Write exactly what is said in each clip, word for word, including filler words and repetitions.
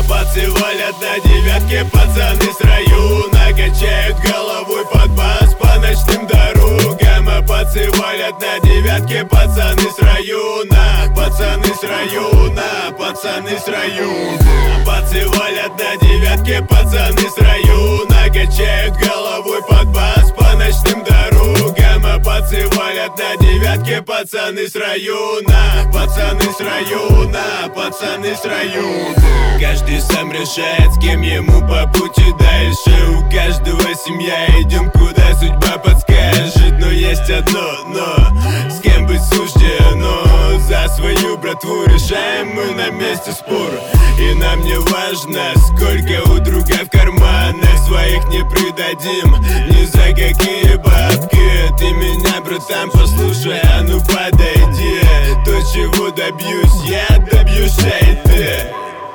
пацы валят на девятке, пацаны с района качают головой под бас по ночным дорогам. А пацы валят на девятке, пацаны с района, пацаны с района, пацаны с района. Пацы валят на девятке, пацаны с района качают головой под бас по ночным дорогам. А пацы валят на девятке, пацаны с района, пацаны с района, пацаны с района. Каждый сам решает, с кем ему по пути дальше. У каждого семья, идем куда судьба подскажет. Но есть одно но, с кем быть суждено. За свою братву решаем мы на месте спор. И нам не важно, сколько у друга в карманах. Своих не предадим ни за какие бабки. Ты меня, братан, послушай, а ну подойди. То, чего добьюсь я, добьюсь и ты.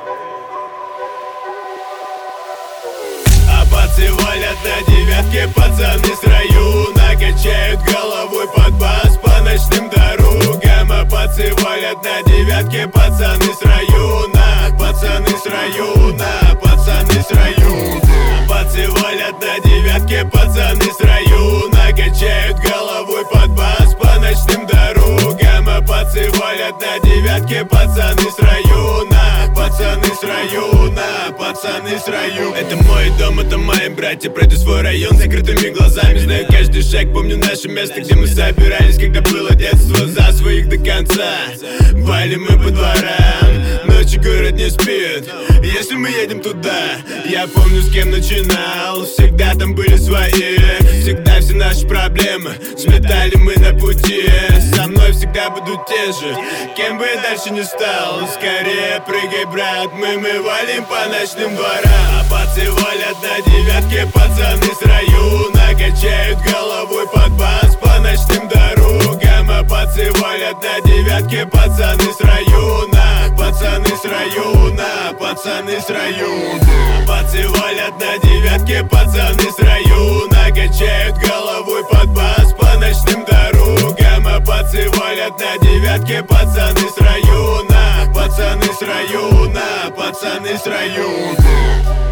А пацы валят на девятке, пацаны с района качают головой под бас по ночным дорогам. А пацы валят на девятке, пацаны с района, пацаны с района, пацаны с района. Пацы валят на девятке, пацаны с района качают головой под бас по ночным дорогам. А пацы валят на девятке, пацаны с района, пацаны с района, пацаны с района. Это мой дом, это мои братья. Пройду свой район закрытыми глазами. Знаю каждый шаг, помню наше место, где мы собирались, когда было детство. За своих до конца валим мы по дворам. Ночью город не спит, если мы едем туда. Я помню, с кем начинал, всегда там были свои. Всегда все наши проблемы сметали мы на пути. Со мной всегда будут те же, кем бы я дальше не стал. Скорее прыгай, брат, мы, мы валим по ночным дворам. А пацы валят на девятке, пацаны с района качают головой под бас по ночным дорогам. А пацы валят на девятке, пацаны с района, пацаны с района, пацаны с района. Пацы валят на девятке, пацаны с района качают головой под бас по ночным дорогам. А пацы валят на девятке, пацаны с района, пацаны с района, пацаны с района.